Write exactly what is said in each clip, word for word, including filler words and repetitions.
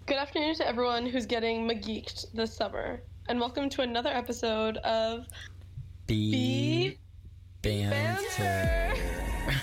Good afternoon to everyone who's getting McGeeked this summer, and welcome to another episode of B Banter. Banter.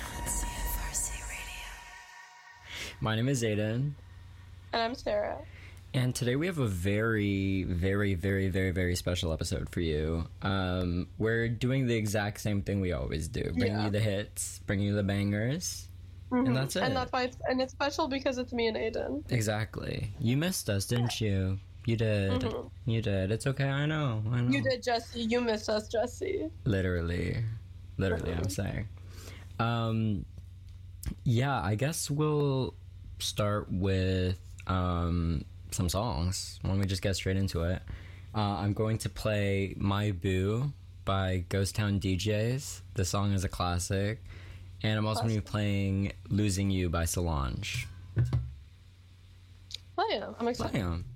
My name is Aiden. And I'm Sarah. And today we have a very, very, very, very, very special episode for you. Um, we're doing the exact same thing we always do. Bringing Yeah. you the hits, bringing you the bangers. Mm-hmm. And that's it. And that's why it's, and it's special because it's me and Aiden. Exactly. You missed us, didn't you? You did. Mm-hmm. You did. It's okay, I know. I know. You did, Jesse. You missed us, Jesse. Literally. Literally, I'm saying. Um, yeah, I guess we'll start with um, some songs. Why don't we just get straight into it? Uh, I'm going to play My Boo by Ghost Town D Js. The song is a classic. And I'm also going to be playing Losing You by Solange. Oh, yeah. I'm excited. Play 'em.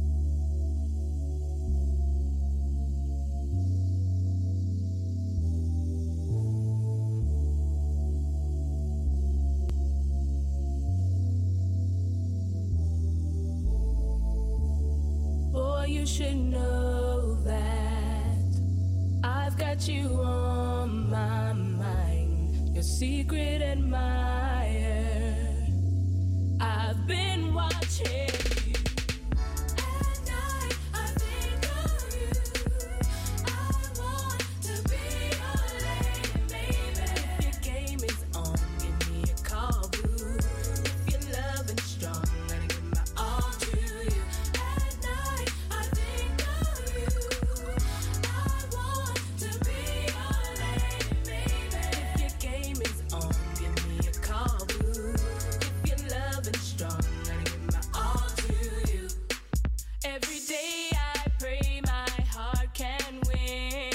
Boy, you should know that I've got you on my mind, your secret admirer. I've been watching you. At night, I think of you. I want to be your lady, baby. If your game is on, give me a call, boo. If you're loving strong, gotta give my all to you. At night, I think of you. I want to be your lady, baby. If your game is on, give me a call, boo. If you're loving strong, gotta give my all to you. Every day I pray my heart can win.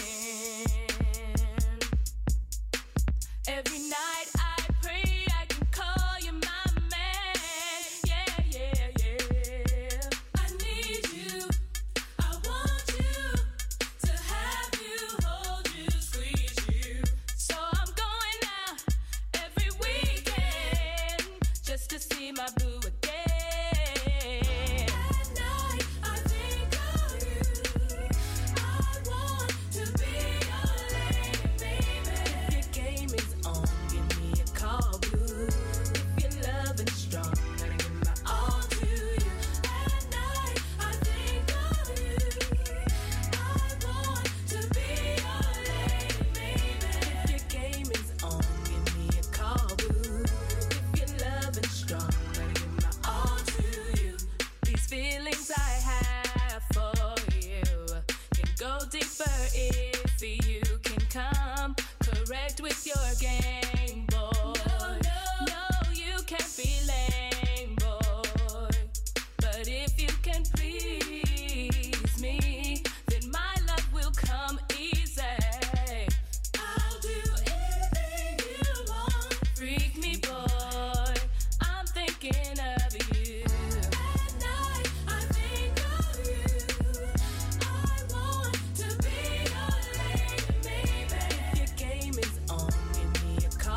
Every night I pray I can call you my man. Yeah, yeah, yeah. I need you. I want you to have you, hold you, squeeze you. So I'm going out every weekend just to see my boo again. At night I think of you. I want to be your lady, baby. If your game is on, give me a call, boo. If you're loving strong, gotta give my all to you. At night I think of you. I want to be your lady, baby. If your game is on, give me a call, boo. If you're loving strong, gotta give my all to you. These feelings I have for you can go deeper if you can come correct with your game, boy. No, you can't be lame, boy. But if you can please me, then my love will come easy. I'll do anything you want. Freak me, boy. I'm thinking of you. At night, I think of you. I want to be your lady, baby. If your game is on, give me a call.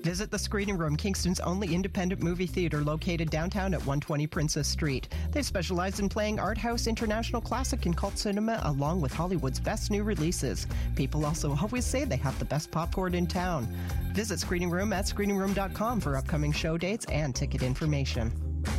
Visit the Screening Room, Kingston's only independent movie theater located downtown at one twenty Princess Street. They specialize in playing art house, international classic, and cult cinema along with Hollywood's best new releases. People also always say they have the best popcorn in town. Visit Screening Room at screening room dot com for upcoming show dates and ticket information.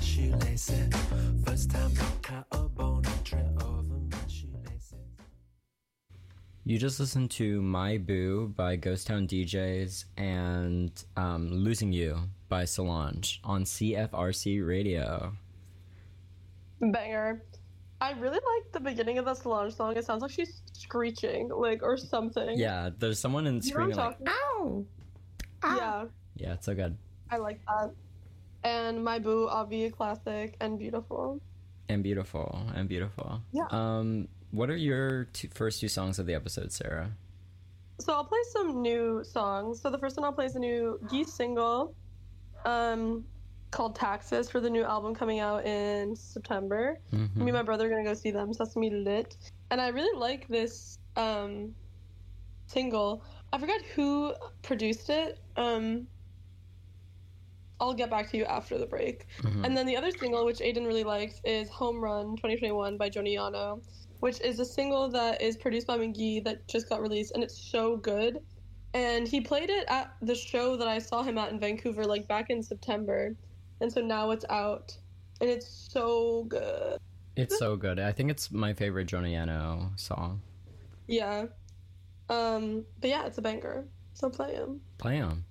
You just listened to My Boo by Ghost Town D Js and um, Losing You by Solange on C F R C Radio. Banger. I really like the beginning of the Solange song. It sounds like she's screeching, like, or something. Yeah, there's someone in the You know what screen I'm like, talking ow! Yeah, Yeah, it's so good. I like that. And My Boo, obviously classic and beautiful. And beautiful, and beautiful. Yeah. Um, what are your two, first two songs of the episode, Sarah? So I'll play some new songs. So the first one I'll play is a new Geese single um, called Taxes for the new album coming out in September. Mm-hmm. Me and my brother are going to go see them. Sesame Lit. And I really like this um, single. I forgot who produced it. Um, I'll get back to you after the break. Mm-hmm. And then the other single, which Aiden really likes, is Home Run twenty twenty-one by Joni Yano, which is a single that is produced by McGee that just got released, and it's so good. And he played it at the show that I saw him at in Vancouver, like, back in September. And so now it's out, and it's so good. It's so good. I think it's my favorite Joni Yano song. Yeah. Um, but yeah, it's a banger. So play him. Play 'em.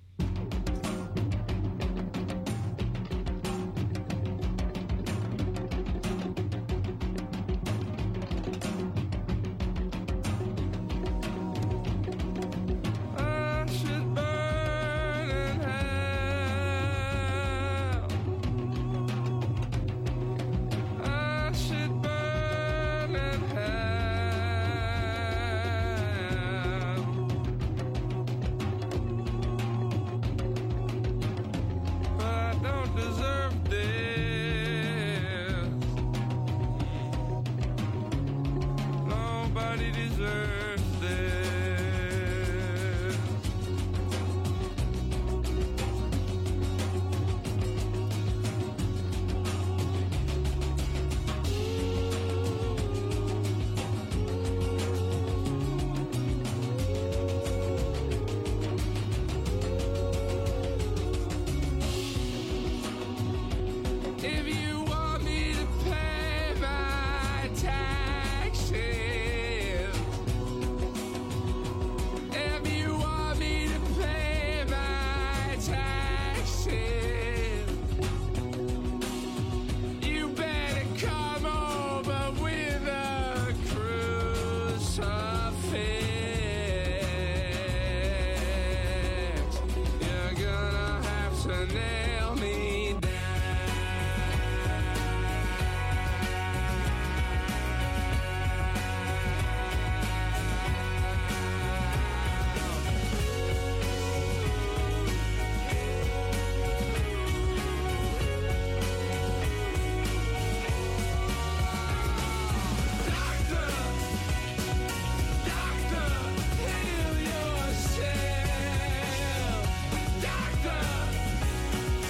I should burn in hell. I should burn in hell. But I don't deserve this. Nobody deserves this. If you want me to pay my taxes, if you want me to pay my taxes, you better come over with a crucifix. You're gonna have to nail me down. Doctor, doctor, heal yourself. Doctor,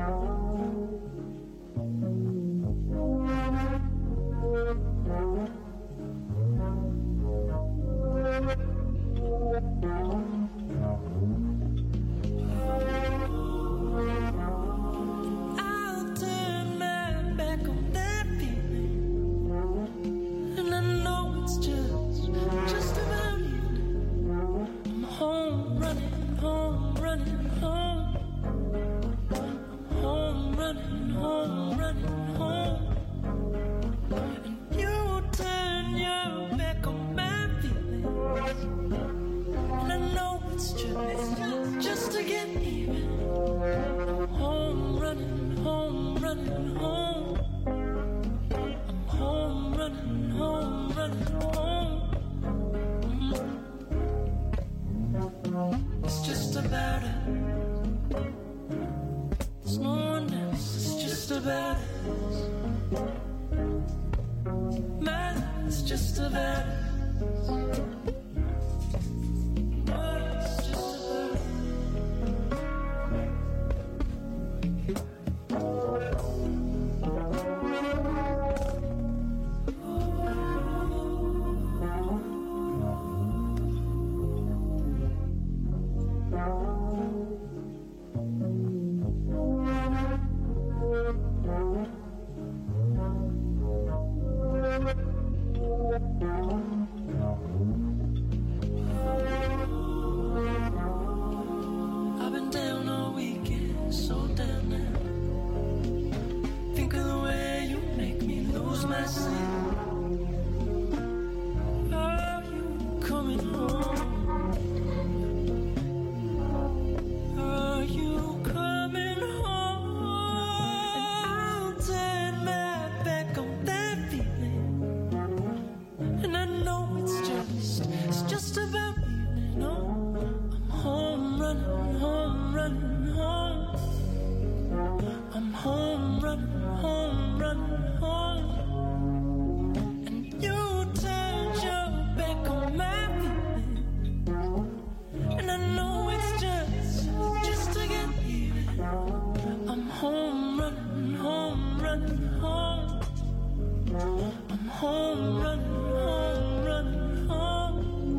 I'll turn my back on that feeling, and I know it's just, just about evening. I'm home running, home running, home. I'm home running, home running, home. And you turn your back on my feelings, and I know it's just, just to get even. Home running, home running, home. I'm home running, home running, home. Mhm. It's just about it. There's no one else. It's just about it. Man, it's just about it. It's just about it. I've been down all weekend, so down now. Think of the way you make me lose my sleep. Are you coming home? Are you coming home? I'll turn my back on that feeling, and I know it's just, it's just about evening. Oh, I'm home running, home running, home. I'm home running, home running, home. And you turned your back on my feeling, and I know it's just, just to get even. I'm home running, home running, home. I'm home running, home running, home.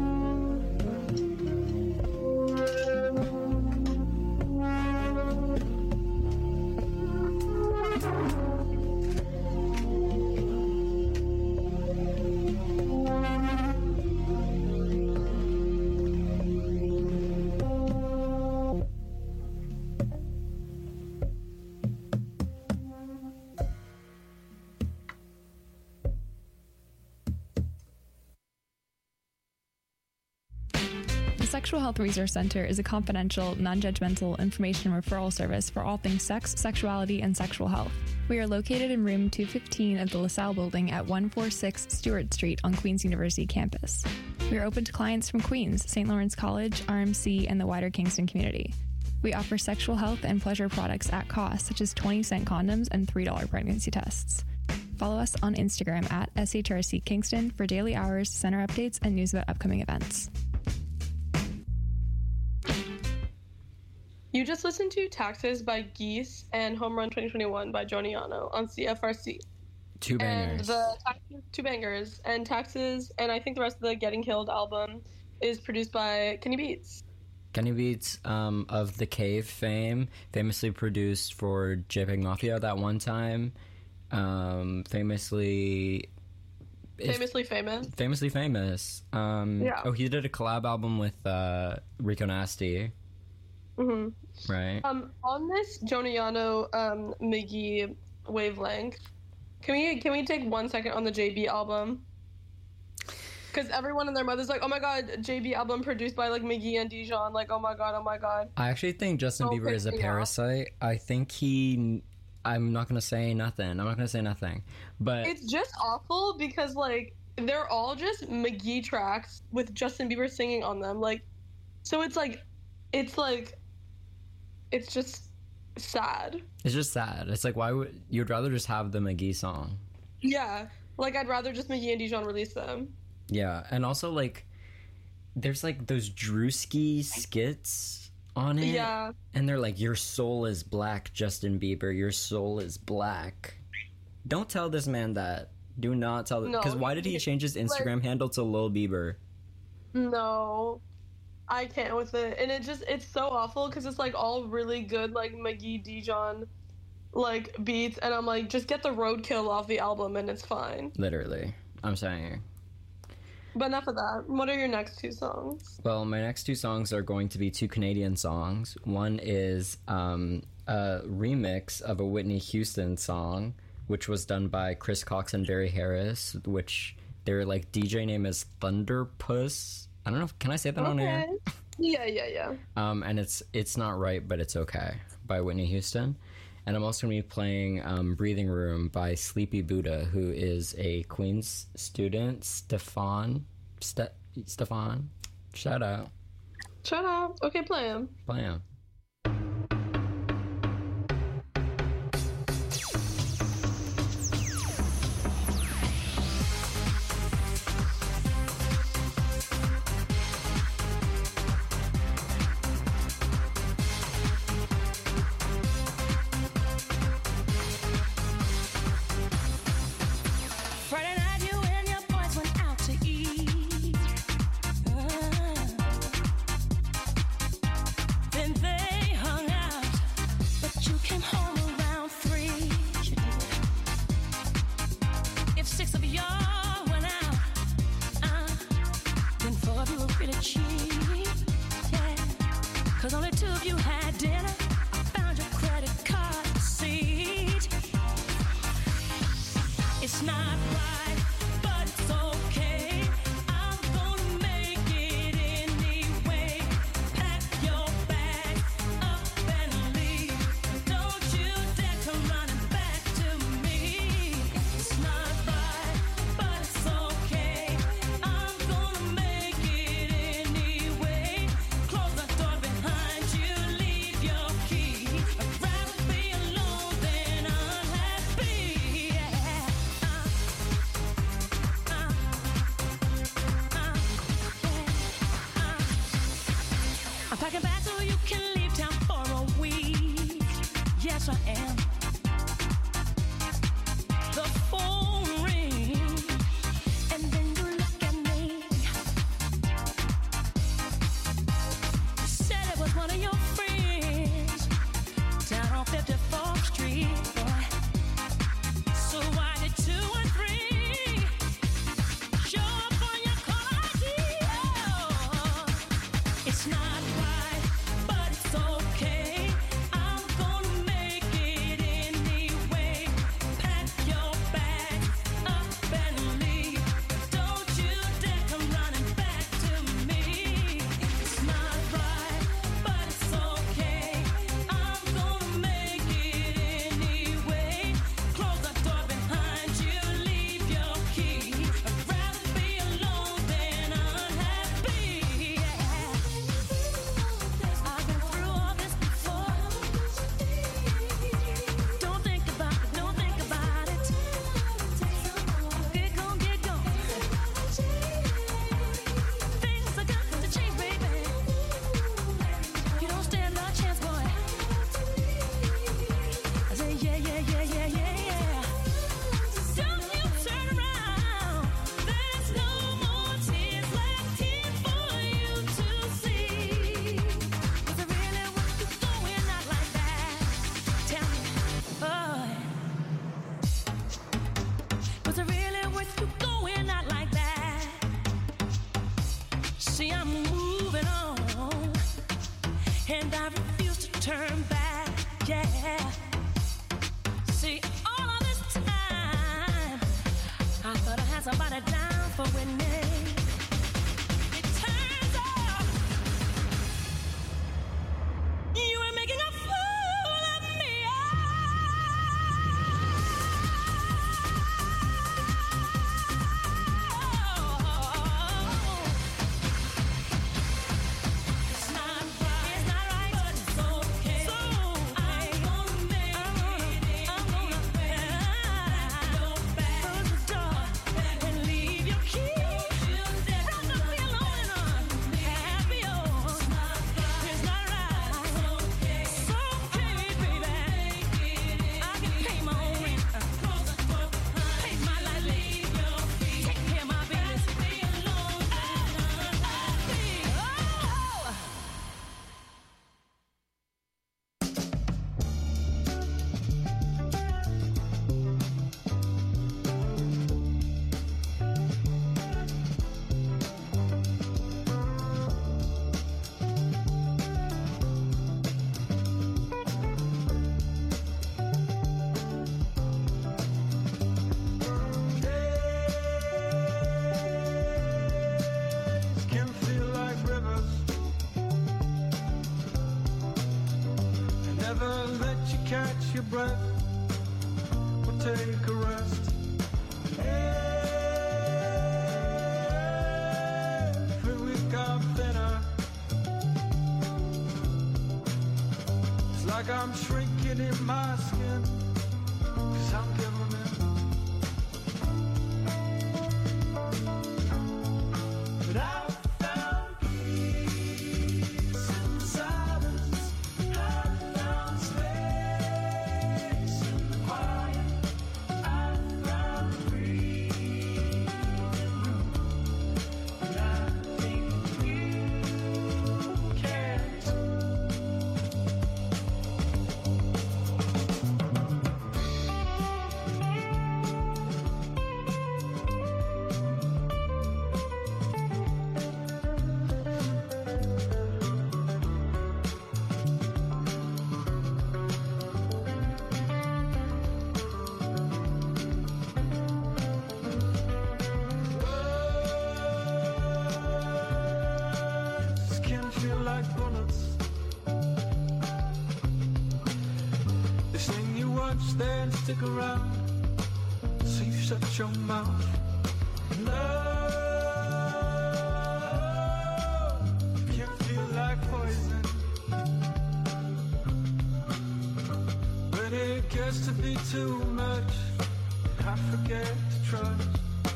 The Sexual Health Resource Center is a confidential, non-judgmental information referral service for all things sex, sexuality, and sexual health. We are located in room two fifteen of the LaSalle building at one forty-six Stewart Street on Queens University campus. We are open to clients from Queens, Saint Lawrence College, R M C, and the wider Kingston community. We offer sexual health and pleasure products at cost, such as twenty cent condoms and three dollar pregnancy tests. Follow us on Instagram at S H R C Kingston for daily hours, center updates, and news about upcoming events. You just listened to Taxes by Geese and Home Run twenty twenty-one by Joniano on C F R C. Two And bangers. the Taxes, two bangers. And Taxes, and I think the rest of the Getting Killed album is produced by Kenny Beats. Kenny Beats um, of The Cave fame, famously produced for JPEG Mafia that one time. Um, famously... is- Famously famous. famously famous. Um, Yeah. Oh, he did a collab album with uh, Rico Nasty, hmm right? Um, on this Joniano um, McGee wavelength, can we can we take one second on the J B album? Because everyone and their mother's like, oh my god, J B album produced by like McGee and Dijon. Like, oh my god, oh my god. I actually think Justin Don't Bieber is a piss me off. parasite. I think he... I'm not going to say nothing. I'm not going to say nothing. But It's just awful because like they're all just McGee tracks with Justin Bieber singing on them. Like, so it's like, it's like, it's just sad. it's just sad. It's like, why would... You'd rather just have the McGee song. Yeah, like I'd rather just McGee and Dijon release them. Yeah, and also, like, there's, like, those Drewski skits on it. Yeah. And they're like, your soul is black, Justin Bieber. Your soul is black. Don't tell this man that. Do not tell No, because why did he change his Instagram like- handle to Lil Bieber? No, I can't with it, and it just it's so awful because it's like all really good like McGee Dijon like beats, and I'm like, just get the roadkill off the album and it's fine. Literally. I'm saying. But enough of that. What are your next two songs? Well, my next two songs are going to be two Canadian songs. One is um, a remix of a Whitney Houston song, which was done by Chris Cox and Barry Harris, which their like D J name is Thunderpuss. I don't know. If, can I say that on air? Yeah, yeah, yeah. Um, and it's it's not right, but it's okay by Whitney Houston. And I'm also going to be playing um, Breathing Room by Sleepy Buddha, who is a Queen's student. Stefan, Ste- Stefan, shout out, Shut up. Okay, play him. play him. Friday night, you and your boys went out to eat. Uh, then they hung out, but you came home around three. You did. If six of y'all went out, uh, then four of you were pretty cheap. Yeah, 'cause only two of you had dinner. I found your credit card receipt. It's not right, but it's okay. I'm gonna make it anyway. Pack your bag up and leave. Don't you dare come running back to me. It's not right, but it's okay. I'm gonna make it anyway. Close the door behind you, leave your key. I'd rather be alone than unhappy. Yeah. I'm packing back so you can leave town for a week. Yes, I am. The phone rings, and then you look at me. You said it was one of your friends down on fifty-fourth Street, boy. So why did two and three show up on your call I D? Oh, it's not right, but it's okay. I'm gonna make it anyway. Pack your bag up and leave. Don't you dare come running back to me. It's not right, but it's okay. I'm gonna make it anyway. Close the door behind you, leave your key. I'd rather be alone than unhappy. Yeah. I've been through all this before. Don't think about it, don't think about it. Get gone, get gone. Things are got to change, baby. You don't stand a chance, boy. I say, yeah, yeah, yeah, yeah, yeah, yeah. Don't you turn around. There's no more tears left here for you to see. Was it really worth you going out like that? Tell me, boy. Was it really worth you going out like that? See, I'm moving on, and I refuse to turn back. Yeah. See, all of this time, I thought I had somebody down for winning. It turns out you were making a fool of me. Oh. It's not right, it's not right, but it's okay. So I'm gonna make it. I'm gonna pack your bag, close the door, and leave your key. let you catch your breath. We'll take a rest. Every week I'm thinner. It's like I'm shrinking in my skin, 'cause I'm giving in. But I found peace in the silence. I found space in the quiet. I found breathing room. And I think you can too. Words can feel like bullets. They sting you once, then stick around. So you shut your mouth. Love can feel like poison. When it gets to be too much, I forget to trust.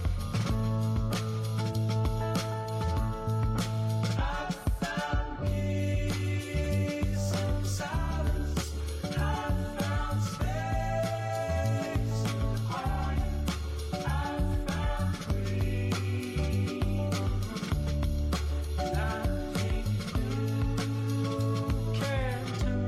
I found peace in silence. I found space in the quiet. I found freedom. And I think you can too.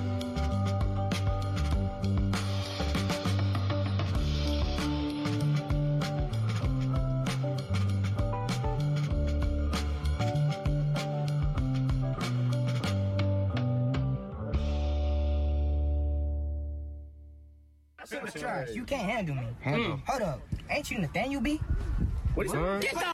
Charles, you can't handle me. Hold up. Ain't you Nathaniel B? What is that?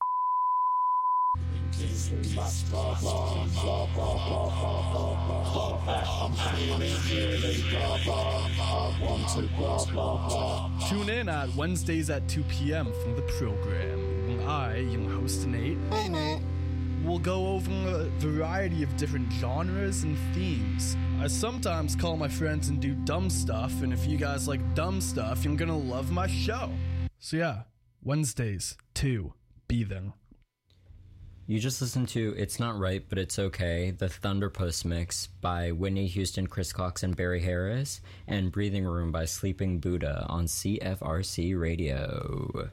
Tune in at Wednesdays at two p.m. from the program. When I, your host Nate, Hey, Nate. will go over a variety of different genres and themes. I sometimes call my friends and do dumb stuff, and if you guys like dumb stuff, you're gonna love my show. So yeah, Wednesdays, two, be there. You just listened to It's Not Right, But It's Okay, the Thunder Post mix by Whitney Houston, Chris Cox, and Barry Harris, and Breathing Room by Sleeping Buddha on C F R C Radio.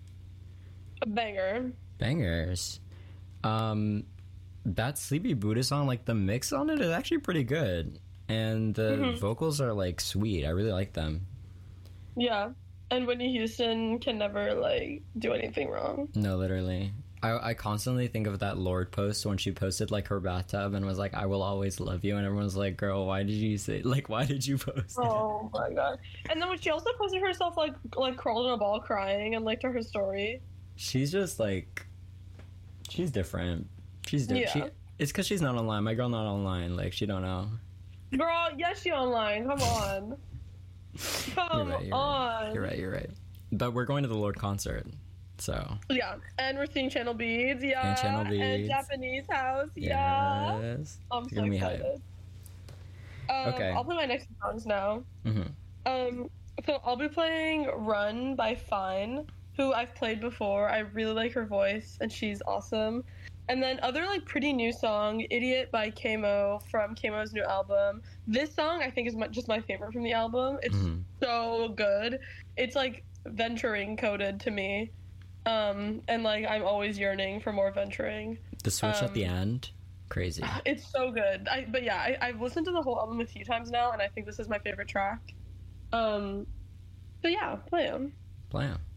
A banger. Bangers. Um, that Sleepy Buddha song, like the mix on it is actually pretty good. And the Mhm. vocals are like sweet. I really like them. Yeah. And Whitney Houston can never, like, do anything wrong. No, literally. I, I constantly think of that Lord post when she posted like her bathtub and was like, I will always love you. And everyone's like, girl, why did you say, like, why did you post it? Oh my god. And then when she also posted herself, like, like curled in a ball crying and, like, to her story. She's just like, she's different. She's different. Yeah. She, it's because she's not online. My girl not online. Like, she don't know. Girl, yes, she online. Come on. Come You're right, you're on. right. You're right, you're right. But we're going to the Lord concert. So, Yeah, and we're seeing Channel Beads, yeah. And Channel And Beads. Japanese House, yeah. yes. I'm It's so gonna be hype. excited. Um, Okay. I'll play my next songs now. hmm Um, so I'll be playing Run by Fine, who I've played before. I really like her voice, and she's awesome. And then other, like, pretty new song, Idiot by Kamo from Kamo's new album. This song, I think, is my, just my favorite from the album. It's Mhm. so good. It's, like, venturing coded to me. Um, and, like, I'm always yearning for more venturing. The switch at the Um, end, crazy. It's so good. I, but yeah, I, I've listened to the whole album a few times now, and I think this is my favorite track. Um, so yeah, play them. Play 'em.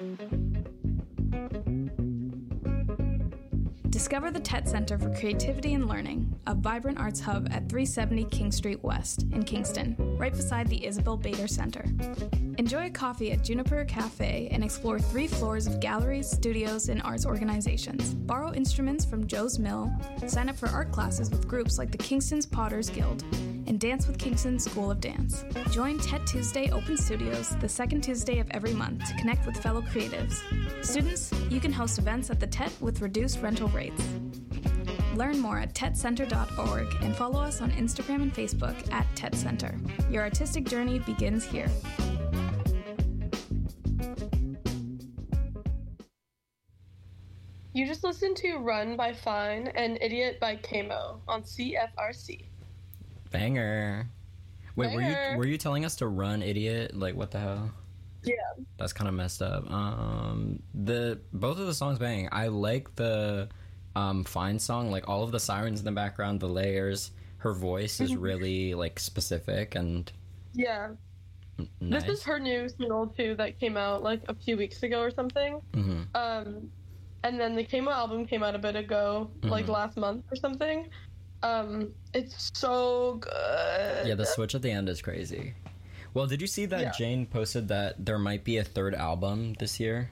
Discover the T E T Center for Creativity and Learning, a vibrant arts hub at three seventy King Street West in Kingston, right beside the Isabel Bader Center. Enjoy a coffee at Juniper Cafe and explore three floors of galleries, studios, and arts organizations. Borrow instruments from Joe's Mill, sign up for art classes with groups like the Kingston's Potters Guild, and dance with Kingston School of Dance. Join T E T Tuesday Open Studios the second Tuesday of every month to connect with fellow creatives. Students, you can host events at the T E T with reduced rental rates. Learn more at tet center dot org and follow us on Instagram and Facebook at T E T Center. Your artistic journey begins here. You just listened to Run by Fine and Idiot by Kamo on C F R C. Banger. Wait, were Banger. you were you telling us to run, idiot? Like, what the hell? Yeah. That's kind of messed up. Um, the both of the songs bang. I like the um Fine song. Like all of the sirens in the background, the layers. Her voice is really like specific and Yeah. nice. This is her new single too that came out like a few weeks ago or something. hmm Um, and then the Kamo album came out a bit ago, like Mhm. last month or something. Um, it's so good. Yeah, the switch at the end is crazy. Well, did you see that Yeah. Jane posted that there might be a third album this year?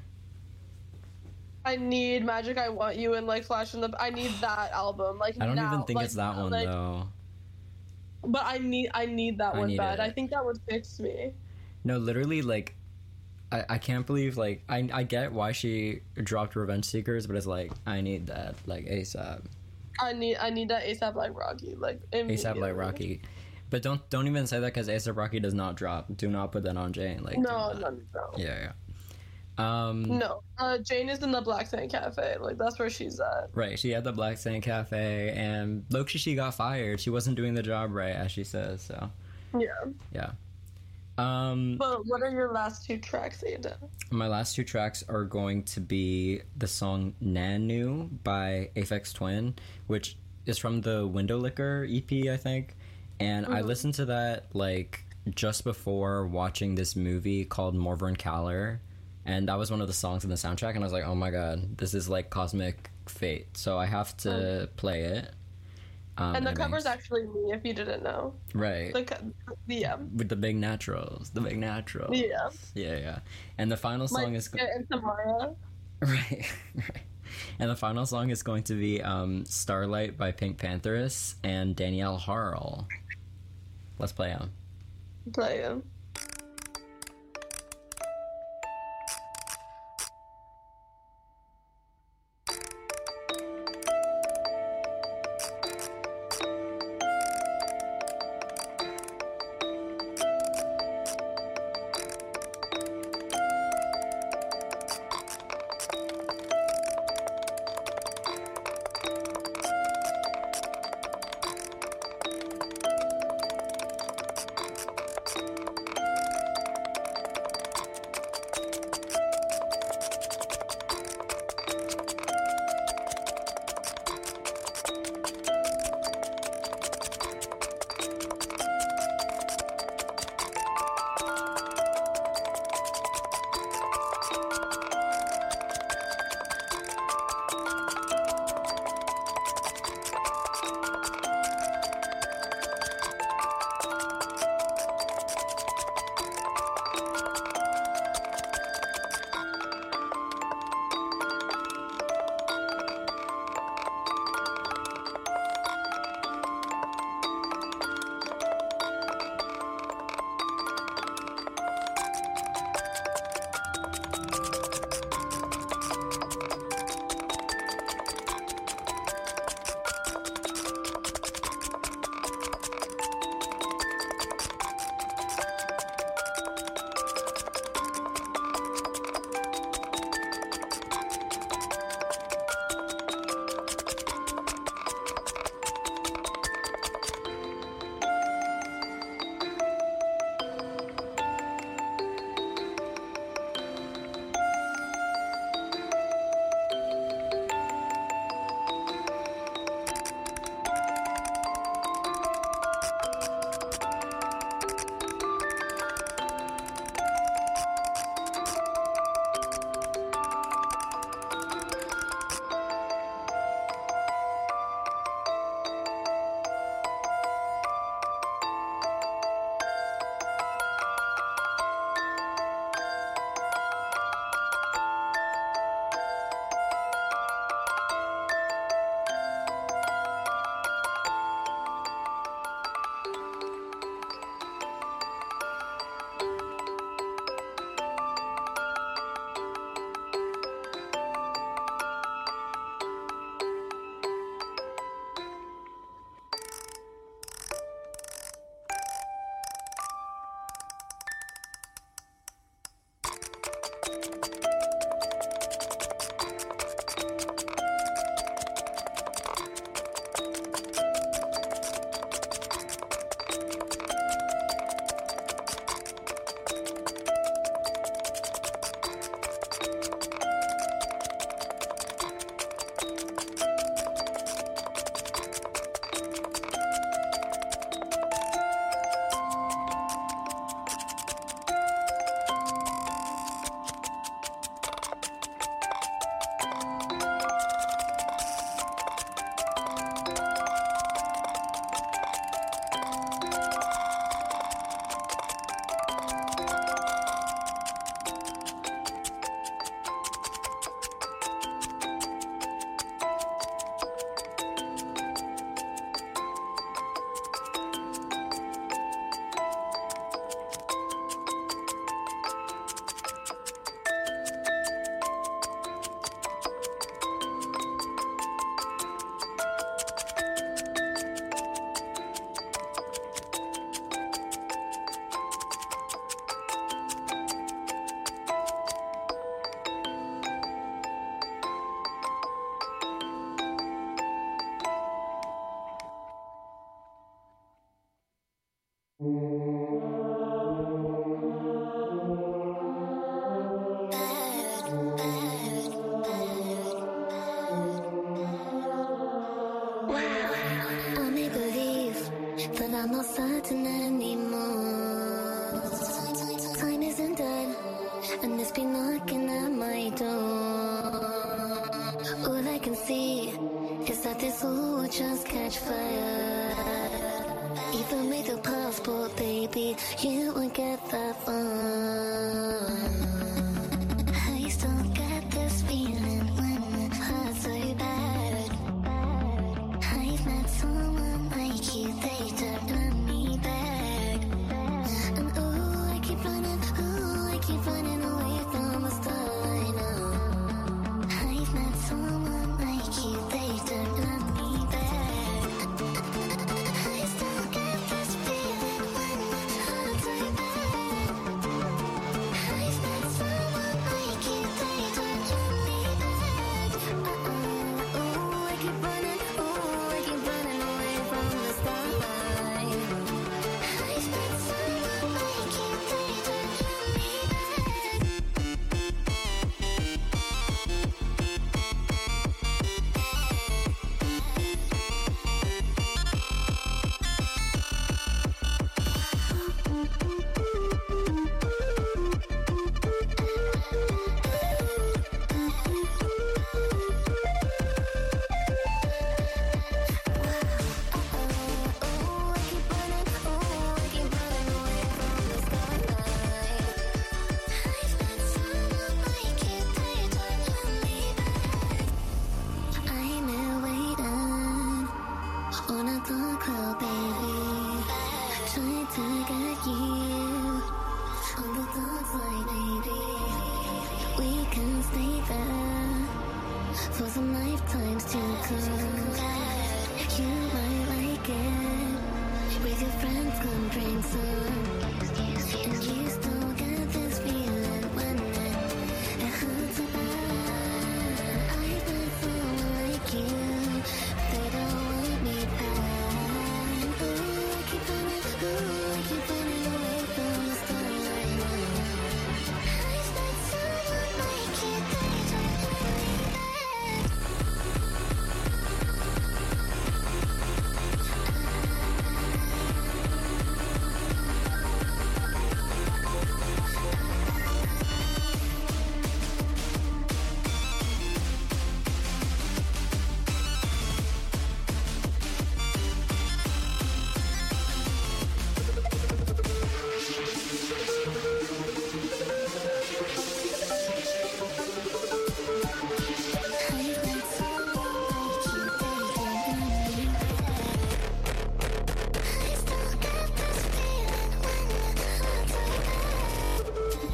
I need Magic I Want You and like Flash in the I need that album. Like I don't now, even think like, it's that one like, though. But I need I need that I one need bad. it. I think that would fix me. No, literally, like, I, I can't believe, like, I, I get why she dropped Revenge Seekers, but it's like, I need that, like, ASAP. I need I need that ASAP like Rocky. Like ASAP like Rocky. But don't don't even say that because ASAP Rocky does not drop. Do not put that on Jane. Like, No, do no, not. no. Yeah, yeah. Um, No. Uh, Jane is in the Black Sand Cafe. Like that's where she's at. Right, she had the Black Sand Cafe, and Loki, she got fired. She wasn't doing the job right, as she says, so, Yeah. yeah. Um, But what are your last two tracks, Aiden? my last two tracks are going to be the song Nanu by Aphex Twin, which is from the Window Liquor E P, I think. And I Mhm. listened to that, like, just before watching this movie called Morvern Caller. And that was one of the songs in the soundtrack, and I was like, oh my god, this is, like, cosmic fate. So I have to play it. Um, and the it cover's makes- actually me, if you didn't know. Right. The co- yeah. With the big naturals. The big naturals. Yeah. Yeah, yeah. And the final song Like, is... and Samara. Right, right. And the final song is going to be um, Starlight by Pink Pantheress and Danielle Harl. Let's play them. Play him. and it's been knocking at my door. All I can see is that this will just catch fire. Even with your passport, baby, you won't get that far. I still get this feeling when it hurts so bad. I've met someone like you, they don't love me back. And ooh, I keep running, ooh, I keep running away from the starlight now. I've met someone like you, they don't love me back. I still get this feeling when it hurts so bad. I've met someone like you, they don't love me back. Uh-uh, ooh, I keep running, ooh, I keep running away from the starlight. I've met someone like you, they don't love me back. Ooh, I keep running, ooh, I keep running away from the starlight. I've met someone like you, they don't love me back. I'm here waiting on a dark road, baby, trying to get you on the dark side, baby. We can stay there for some lifetimes to come. You might like it. With your friends, come drink some. And you still get this feeling when it, it hurts so bad. I've met someone like you, they don't want me back. Ooh, I keep running, ooh, I keep running away from the starlight now. I've met someone like you, they don't want me back. I've met someone like you, they don't love me back. I still get this feeling when it hurts so bad.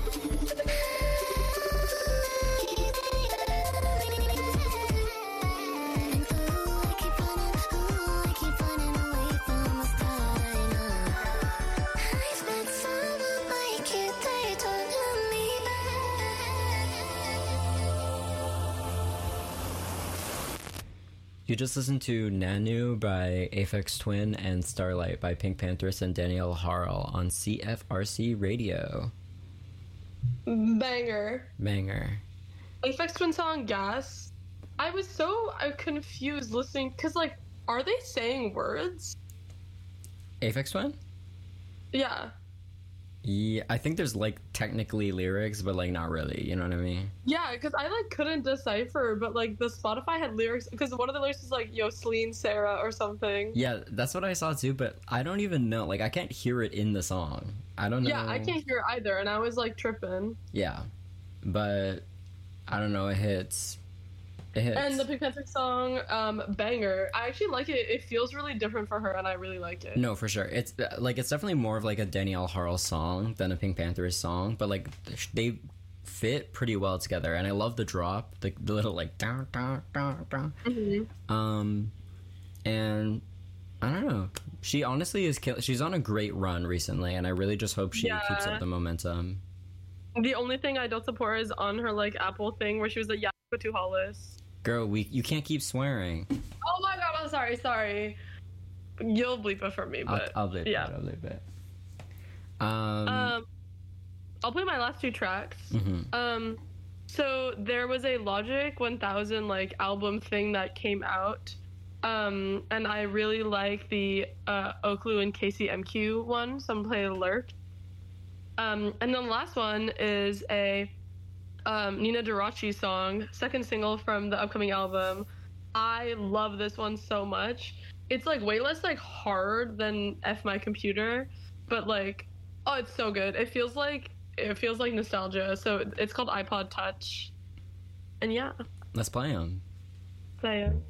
And ooh, I keep running, ooh, I keep running away from the starlight now. I've met someone like you, they don't love me back. You just listened to Nanu by Aphex Twin and Starlight by Pink Panthers and Danielle Harl on C F R C Radio. Banger. Banger. Aphex Twin song Gas. I was so uh, confused listening because, like, are they saying words? Aphex Twin? Yeah. Yeah, I think there's like technically lyrics, but like not really. You know what I mean? Yeah, because I like couldn't decipher, but like the Spotify had lyrics because one of the lyrics is like "Yo, Celine, Sarah" or something. Yeah, that's what I saw too, but I don't even know. Like, I can't hear it in the song. I don't know. Yeah, I can't hear either, and I was like tripping. Yeah, but I don't know. It hits. It hits. And the Pink Panther song, um, Banger. I actually like it. It feels really different for her, and I really like it. No, for sure. It's uh, like it's definitely more of like a Danielle Harl song than a Pink Panthers song, but like they fit pretty well together, and I love the drop, the, the little like down, down, down, down. Mm-hmm. Um, and I don't know. She honestly is. Kill- she's on a great run recently, and I really just hope she Yeah. keeps up the momentum. The only thing I don't support is on her like Apple thing where she was like, "Yeah, but too hollis." Girl, we you can't keep swearing. Oh my god! I'm sorry. Sorry. You'll bleep it for me, but I'll, I'll bleep yeah. it. I'll bleep it. Um. Um, I'll play my last two tracks. mhm. Um, so there was a Logic one thousand like album thing that came out, um, and I really like the uh, Oklu and K C M Q one. So I'm playing Lurk. Um, and then the last one is a um, Nina Dirachi's song, second single from the upcoming album. I love this one so much. It's like way less like hard than F My Computer, but like, oh, it's so good. It feels like it feels like nostalgia. So it's called iPod Touch, and yeah, Let's play them. play it.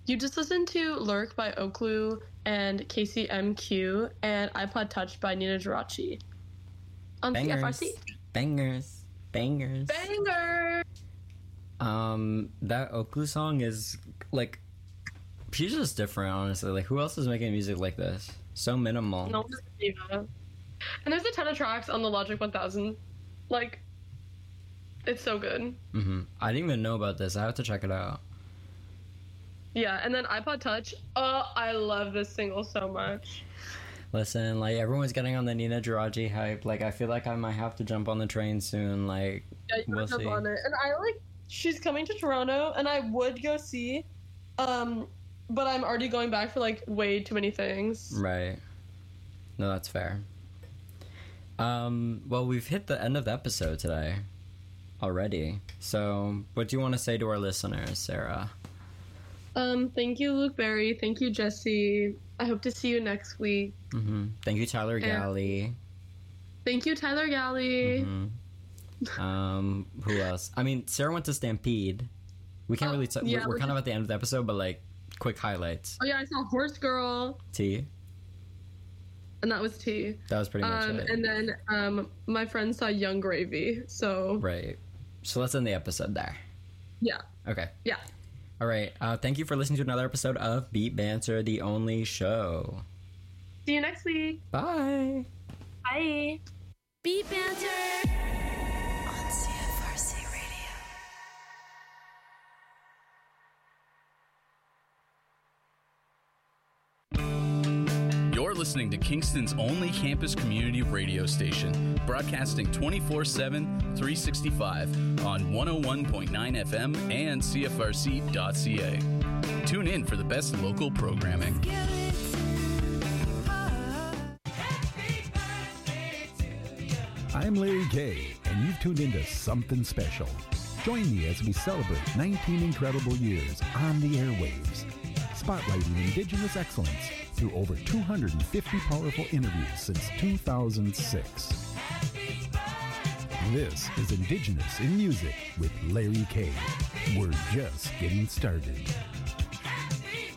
You just listened to Lurk by Oaklu and K C M Q and iPod Touch by Nina Geraci on C F R C. Bangers. Bangers. Banger! Um, that Oaklu song is, like, she's just different, honestly. Like, who else is making music like this? So minimal. No, it's Diva. And there's a ton of tracks on the Logic one thousand. Like, it's so good. Mm-hmm. I didn't even know about this. I have to check it out. Yeah, and then iPod Touch. Oh, I love this single so much. Listen, like, everyone's getting on the Nina Geraci hype. Like, I feel like I might have to jump on the train soon. Like, yeah, you we'll jump see. on it. And I, like, she's coming to Toronto, and I would go see, um, but I'm already going back for, like, way too many things. Right. No, that's fair. Um, well, we've hit the end of the episode today already. So, what do you want to say to our listeners, Sarah? Um, thank you, Luke Berry. Thank you, Jesse. I hope to see you next week. Mm-hmm. Thank you, Tyler And- Galley. Thank you, Tyler Galley. Mm-hmm. Um, who else? I mean, Sarah went to Stampede. We can't Oh, really. T- yeah, we're we're we kind of can- at the end of the episode, but like, quick highlights. Oh yeah, I saw Horse Girl, T. and that was T. That was pretty much Um, it. and then um, my friend saw Young Gravy. So Right. So let's end the episode there. yeah, Okay. yeah. All right. Uh, thank you for listening to another episode of Beat Banter, the only show. See you next week. Bye. Bye. Beat Banter on C F R C Radio. You're listening to Kingston's only campus community radio station, broadcasting twenty-four seven, three sixty-five on one oh one point nine F M and C F R C dot C A. Tune in for the best local programming. I'm Larry Kay, and you've tuned into Something Special. Join me as we celebrate nineteen incredible years on the airwaves, spotlighting Indigenous excellence through over two hundred fifty powerful interviews since two thousand six. This is Indigenous in Music with Larry Kay. We're just getting started.